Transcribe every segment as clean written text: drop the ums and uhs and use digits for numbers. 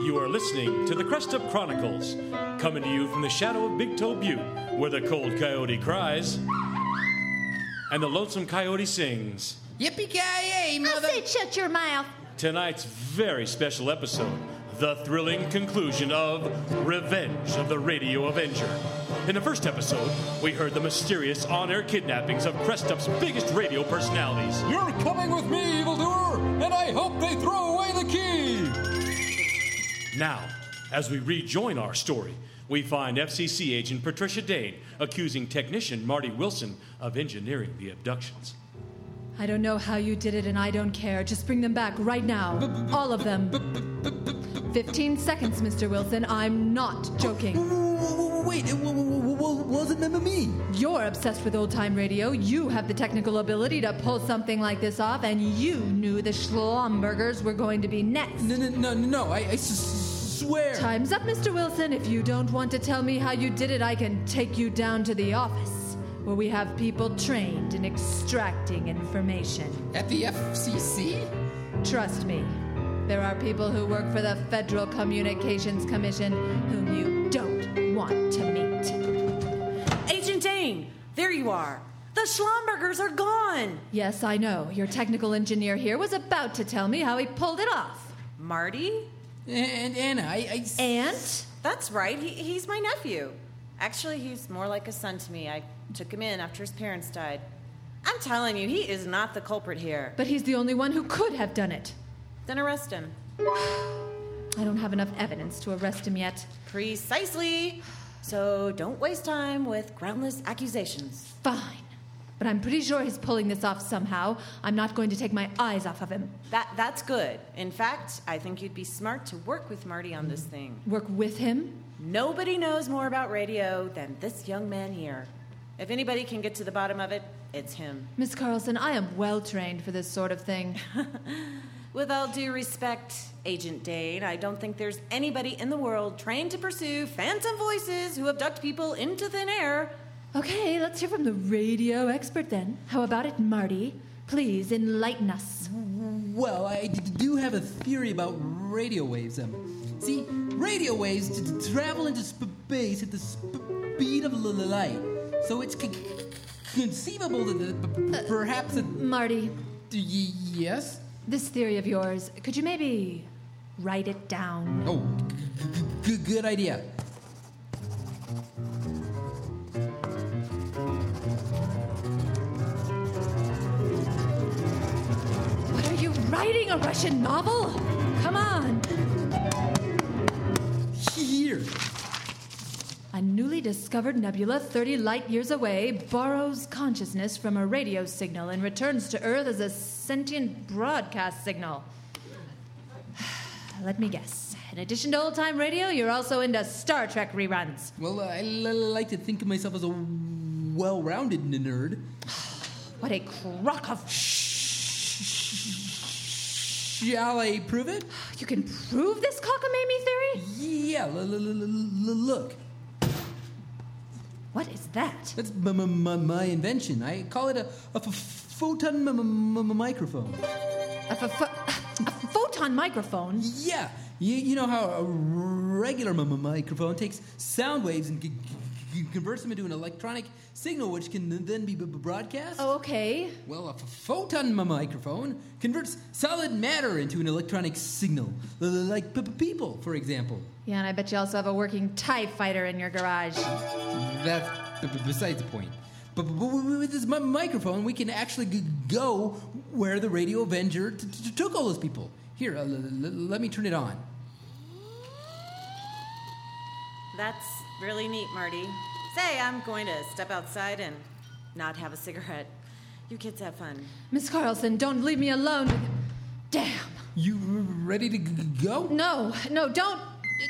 You are listening to the Crest Up Chronicles, coming to you from the shadow of Big Toe Butte, where the cold coyote cries and the lonesome coyote sings. Yippee-ki-yay, mother... I said shut your mouth. Tonight's very special episode, the thrilling conclusion of Revenge of the Radio Avenger. In the first episode, we heard the mysterious on-air kidnappings of Crest Up's biggest radio personalities. You're coming with me, evildoer, and I hope they throw away the key! Now, as we rejoin our story, we find FCC agent Patricia Dane accusing technician Marty Wilson of engineering the abductions. I don't know how you did it, and I don't care. Just bring them back right now. All of them. 15 seconds, Mr. Wilson. I'm not joking. Wait, it wasn't me. You're obsessed with old-time radio. You have the technical ability to pull something like this off, and you knew the Schlumbergers were going to be next. No, I swear. Time's up, Mr. Wilson. If you don't want to tell me how you did it, I can take you down to the office, where we have people trained in extracting information. At the FCC? Trust me, there are people who work for the Federal Communications Commission whom you don't want to meet. Agent Dane, there you are. The Schlumbergers are gone. Yes, I know. Your technical engineer here was about to tell me how he pulled it off. Marty? And Anna, Aunt? That's right. He's my nephew. Actually, he's more like a son to me. I took him in after his parents died. I'm telling you, he is not the culprit here. But he's the only one who could have done it. Then arrest him. I don't have enough evidence to arrest him yet. Precisely. So don't waste time with groundless accusations. Fine. But I'm pretty sure he's pulling this off somehow. I'm not going to take my eyes off of him. That's good. In fact, I think you'd be smart to work with Marty on this thing. Work with him? Nobody knows more about radio than this young man here. If anybody can get to the bottom of it, it's him. Miss Carlson, I am well trained for this sort of thing. With all due respect, Agent Dane, I don't think there's anybody in the world trained to pursue phantom voices who abduct people into thin air. Okay, let's hear from the radio expert then. How about it, Marty? Please enlighten us. Well, I do have a theory about radio waves. See, radio waves travel into space at the speed of light. So it's conceivable that perhaps... Marty. Yes? This theory of yours, could you maybe write it down? Oh, good idea. What are you writing, a Russian novel? Come on. Here. A newly discovered nebula 30 light years away borrows consciousness from a radio signal and returns to Earth as a sentient broadcast signal. Let me guess. In addition to old-time radio, you're also into Star Trek reruns. Well, I like to think of myself as a well-rounded nerd. What a crock of... Shall I prove it? You can prove this cockamamie theory? Yeah, look. What is that? That's my invention. I call it a photon microphone. A photon microphone? Yeah. You know how a regular microphone takes sound waves and converts them into an electronic signal which can then be broadcast? Oh, okay. Well, a photon microphone converts solid matter into an electronic signal, like people, for example. Yeah, and I bet you also have a working TIE fighter in your garage. That's besides the point. But with this microphone, we can actually go where the Radio Avenger took all those people. Here, let me turn it on. That's really neat, Marty. Say, I'm going to step outside and not have a cigarette. You kids have fun. Miss Carlson, don't leave me alone with... Damn. You ready to go? No, don't...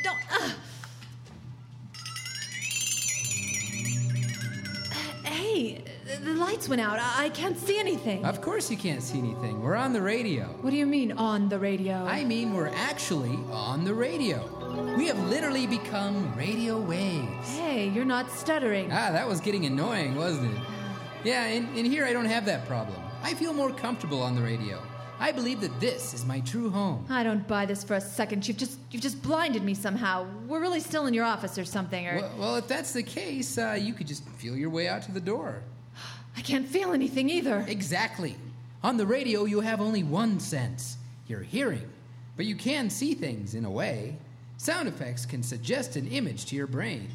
Hey, the lights went out. I can't see anything. Of course you can't see anything. We're on the radio. What do you mean, on the radio? I mean, we're actually on the radio. We have literally become radio waves. Hey, you're not stuttering. That was getting annoying, wasn't it? Yeah, in here I don't have that problem. I feel more comfortable on the radio. I believe that this is my true home. I don't buy this for a second. You've just blinded me somehow. We're really still in your office or something, or... Well, if that's the case, you could just feel your way out to the door. I can't feel anything either. Exactly. On the radio, you have only one sense, your hearing. But you can see things in a way. Sound effects can suggest an image to your brain.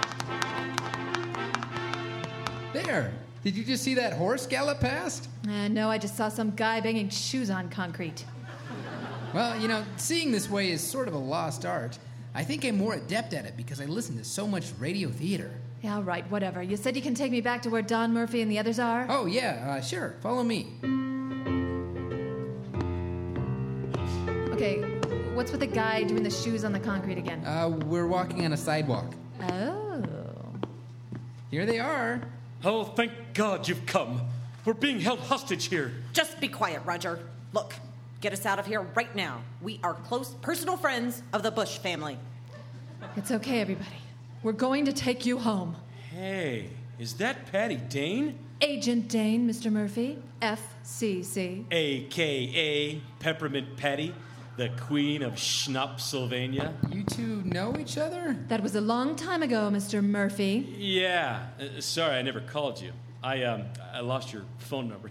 There. Did you just see that horse gallop past? No, I just saw some guy banging shoes on concrete. Well, seeing this way is sort of a lost art. I think I'm more adept at it because I listen to so much radio theater. Yeah, all right, whatever. You said you can take me back to where Don Murphy and the others are? Oh, yeah, sure. Follow me. Okay, what's with the guy doing the shoes on the concrete again? We're walking on a sidewalk. Oh. Here they are. Oh, thank God you've come. We're being held hostage here. Just be quiet, Roger. Look, get us out of here right now. We are close personal friends of the Bush family. It's okay, everybody. We're going to take you home. Hey, is that Patty Dane? Agent Dane, Mr. Murphy, FCC. A.K.A. Peppermint Patty, the Queen of Schnapsylvania. You two know each other? That was a long time ago, Mr. Murphy. Yeah. Sorry, I never called you. I lost your phone number.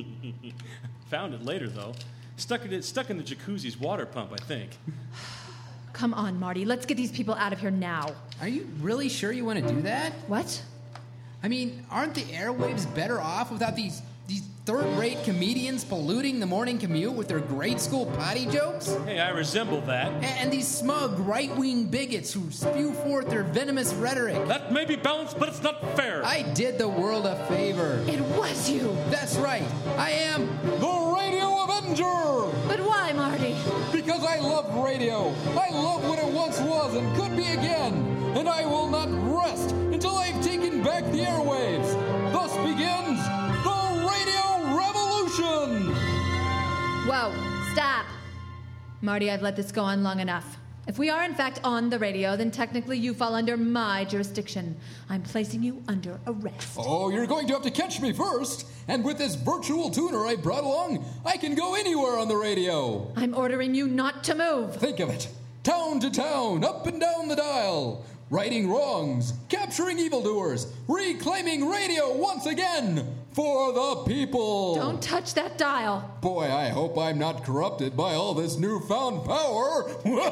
Found it later, though. Stuck in the jacuzzi's water pump, I think. Come on, Marty. Let's get these people out of here now. Are you really sure you want to do that? What? I mean, aren't the airwaves better off without these third-rate comedians polluting the morning commute with their grade school potty jokes? Hey, I resemble that. And these smug right-wing bigots who spew forth their venomous rhetoric. That may be balanced, but it's not fair. I did the world a favor. It was you. That's right. I am The Radio Avenger! But why, Marty? Because I love radio. I love what it once was and could be again. And I will not rest until I've taken back the airwaves. Thus begins the Radio Revolution! Whoa, stop. Marty, I've let this go on long enough. If we are in fact on the radio, then technically you fall under my jurisdiction. I'm placing you under arrest. Oh, you're going to have to catch me first. And with this virtual tuner I brought along, I can go anywhere on the radio. I'm ordering you not to move. Think of it. Town to town, up and down the dial. Righting wrongs, capturing evildoers, reclaiming radio once again for the people. Don't touch that dial. Boy, I hope I'm not corrupted by all this newfound power.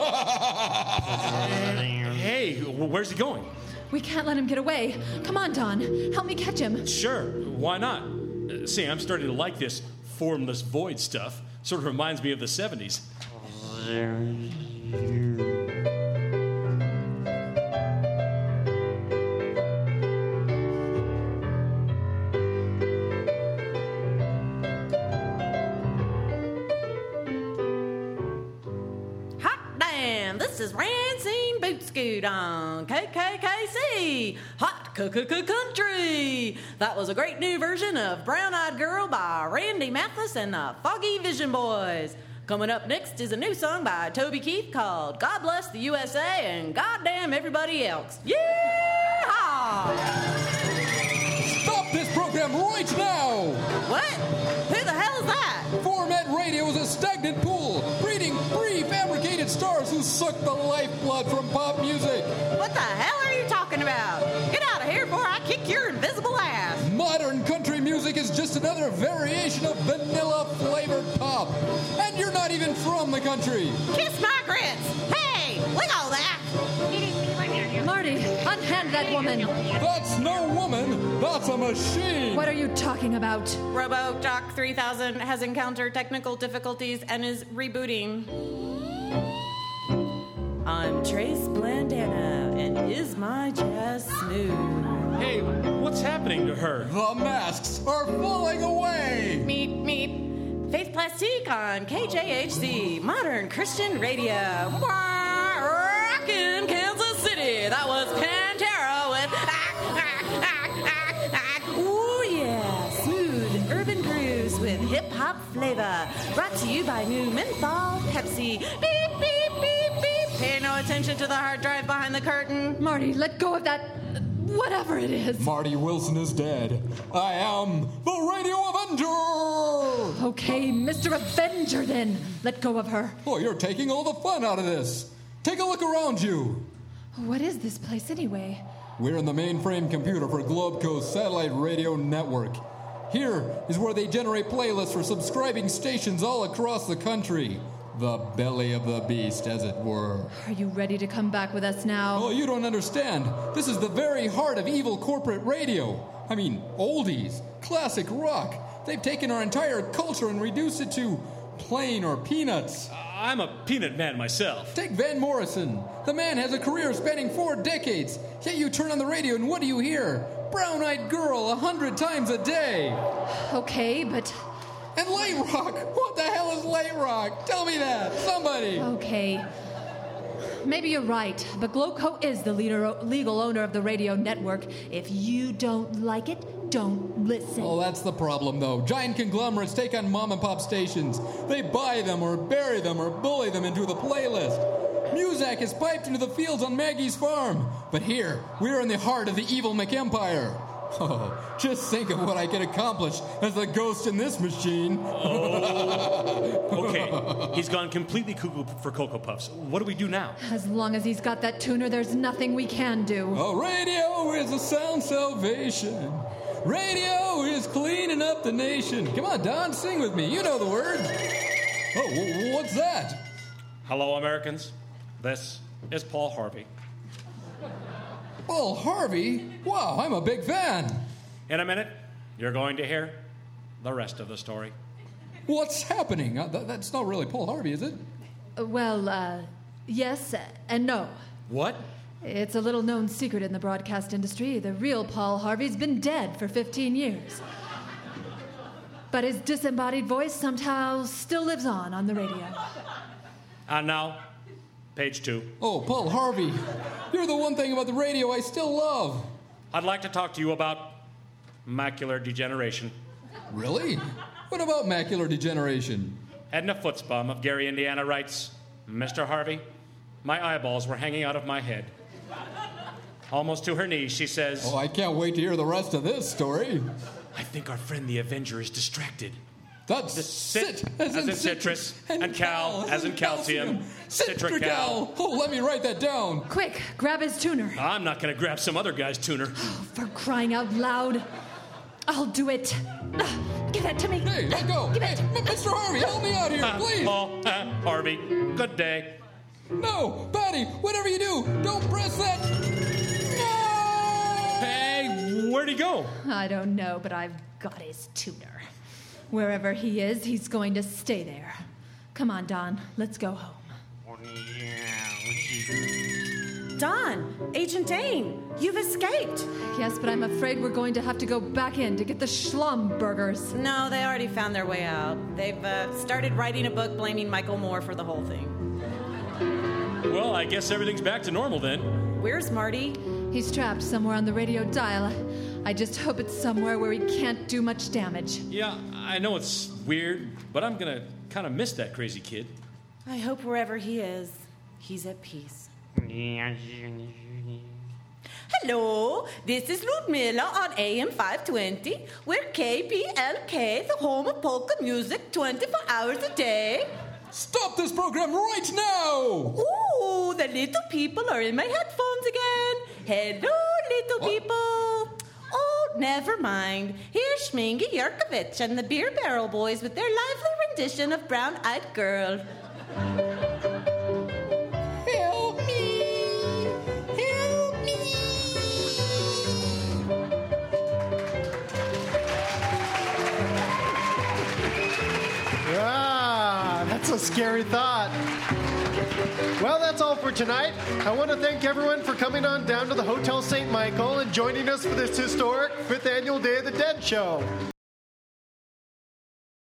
Hey, where's he going? We can't let him get away. Come on, Don. Help me catch him. Sure, why not? See, I'm starting to like this formless void stuff. Sort of reminds me of the 70s. This is Rancine Boot Scoot on KKKC, Hot Country. That was a great new version of Brown Eyed Girl by Randy Mathis and the Foggy Vision Boys. Coming up next is a new song by Toby Keith called God Bless the USA and Goddamn Everybody Else. Yeehaw! Stop this program right now! What? Who the hell is that? Format radio is a stagnant pool, breeding prefabricated stars who suck the lifeblood from pop music. What the hell are you talking about? Get out of here before I kick your invisible ass. Modern country music is just another variation of vanilla-flavored pop. And you're not even from the country. Kiss my grits. Hey, look all that. Marty, unhand that woman. That's no woman. That's a machine. What are you talking about? RoboDoc 3000 has encountered technical difficulties and is rebooting. I'm Trace Blandana, and is my jazz smooth? Hey, what's happening to her? The masks are falling away. Meep, meep. Faith Plastique on KJHC, Modern Christian Radio. Rockin' Kansas City. That was Pantera with Ooh, yeah. Smooth urban grooves with hip-hop flavor. Brought to you by New Menthol Pepsi. Beep, beep, beep, beep. Pay no attention to the hard drive behind the curtain. Marty, let go of that whatever it is. Marty Wilson is dead. I am the Radio Avenger! Okay, Mr. Avenger, then. Let go of her. Oh, you're taking all the fun out of this. Take a look around you. What is this place, anyway? We're in the mainframe computer for Globe Coast Satellite Radio Network. Here is where they generate playlists for subscribing stations all across the country. The belly of the beast, as it were. Are you ready to come back with us now? Oh, you don't understand. This is the very heart of evil corporate radio. I mean, oldies, classic rock. They've taken our entire culture and reduced it to plain or peanuts. I'm a peanut man myself. Take Van Morrison. The man has a career spanning 4 decades. Yet you turn on the radio and what do you hear? Brown-eyed Girl 100 times a day. Okay, but... And light rock. What the hell is light rock? Tell me that. Somebody. Okay. Maybe you're right, but Gloco is the legal owner of the radio network. If you don't like it, don't listen. Oh, that's the problem, though. Giant conglomerates take on mom-and-pop stations. They buy them or bury them or bully them into the playlist. Muzak is piped into the fields on Maggie's farm. But here, we're in the heart of the evil McEmpire. Oh, just think of what I could accomplish as the ghost in this machine. Okay, he's gone completely cuckoo for Cocoa Puffs. What do we do now? As long as he's got that tuner, there's nothing we can do. Oh, radio is a sound salvation. Radio is cleaning up the nation. Come on, Don, sing with me. You know the words. Oh, what's that? Hello, Americans. This is Paul Harvey. Paul Harvey? Wow, I'm a big fan. In a minute, you're going to hear the rest of the story. What's happening? That's not really Paul Harvey, is it? Yes and no. What? It's a little-known secret in the broadcast industry. The real Paul Harvey's been dead for 15 years. But his disembodied voice somehow still lives on the radio. And now, page 2. Oh, Paul Harvey. You're the one thing about the radio I still love. I'd like to talk to you about macular degeneration. Really? What about macular degeneration? Edna Footsbum of Gary, Indiana writes, Mr. Harvey, my eyeballs were hanging out of my head. Almost to her knees, she says... Oh, I can't wait to hear the rest of this story. I think our friend the Avenger is distracted. That's Cit as in citrus, and cal as in calcium. Citrical. Oh, let me write that down. Quick, grab his tuner. I'm not going to grab some other guy's tuner. For crying out loud. I'll do it. Give that to me. Hey, let go. Give Hey, it. Mr. Harvey, help me out here, please. Paul Harvey, good day. No, Patty, whatever you do, don't press that. No! Hey, where'd he go? I don't know, but I've got his tuner. Wherever he is, he's going to stay there. Come on, Don, let's go home. Don, Agent Dane, you've escaped. Yes, but I'm afraid we're going to have to go back in to get the Schlumburgers. No, they already found their way out. They've started writing a book blaming Michael Moore for the whole thing. Well, I guess everything's back to normal then. Where's Marty? He's trapped somewhere on the radio dial. I just hope it's somewhere where he can't do much damage. Yeah, I know it's weird, but I'm going to kind of miss that crazy kid. I hope wherever he is, he's at peace. Hello, this is Ludmilla on AM 520. We're KPLK, the home of polka music 24 hours a day. Stop this program right now! Ooh, the little people are in my headphones again. Hello, little people. Oh, never mind. Here's Schmingy Yurkovich and the Beer Barrel Boys with their lively rendition of Brown Eyed Girl. Help me! Help me! That's a scary thought. Well, that's all for tonight. I want to thank everyone for coming on down to the Hotel St. Michael and joining us for this historic 5th Annual Day of the Dead show.